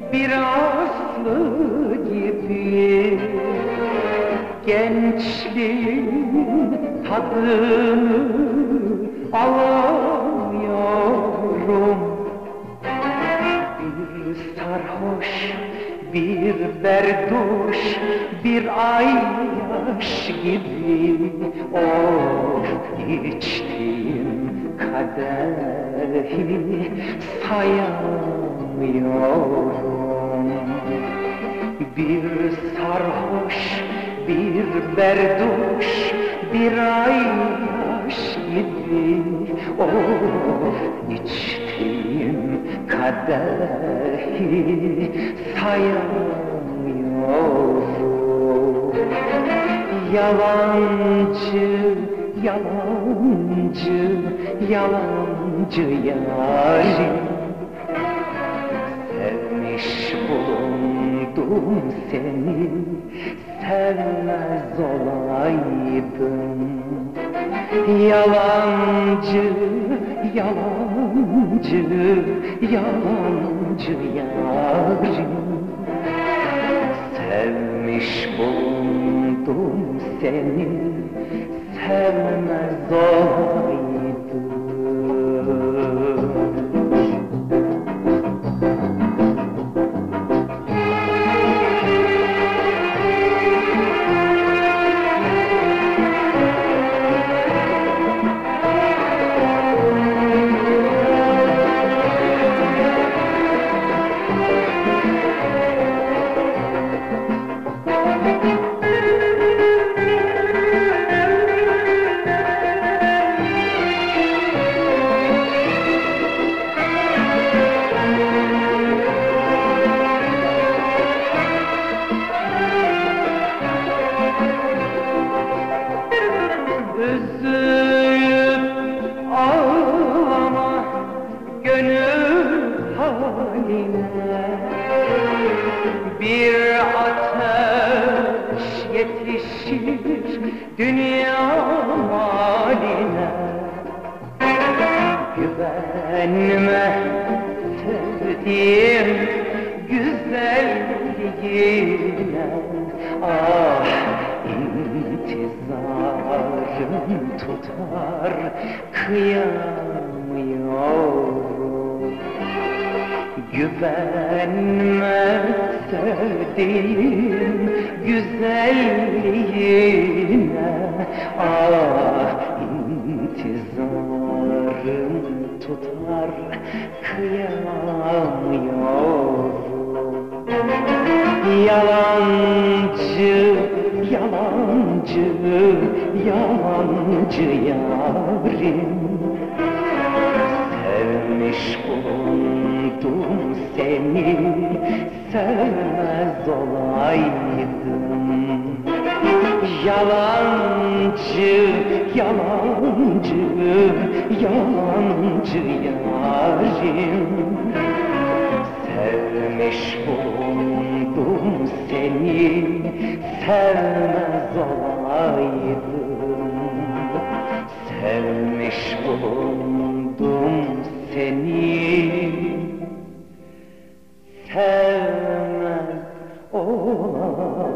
bir aslı gibi gençliğin tadını alamıyorum. Bir sarhoş, bir berduş, bir ayyaş gibi of içtiğim kadehi sayamıyorum. Bir sarhoş, bir berduş, bir ayyaş gibi of içtiğim kadehi sayamıyorum. Yalancı, yalancı, yalancı yarim, sevmiş bulundum seni, sevmez olaydım. Yalancı, yalancı, yalancı yarim, sevmiş bulundum seni, sevmez olaydım. Üzülüp ağlama gönül haline, bir ateş yetişir dünya maline. Güvenme sevdiğim güzelliğine, ah intizarım tutar, kıyamıyorum. Güvenme sevdiğim güzelliğine, ah intizarım tutar, kıyamıyorum. Yalancı, yalancı, yalancı yarim, sevmiş bulundum seni, sevmez olaydım. Yalancı, yalancı, yalancı yarim, sevmiş bulundum seni, sevmez olaydım. Sevmiş bulundum seni, sevmez olaydım.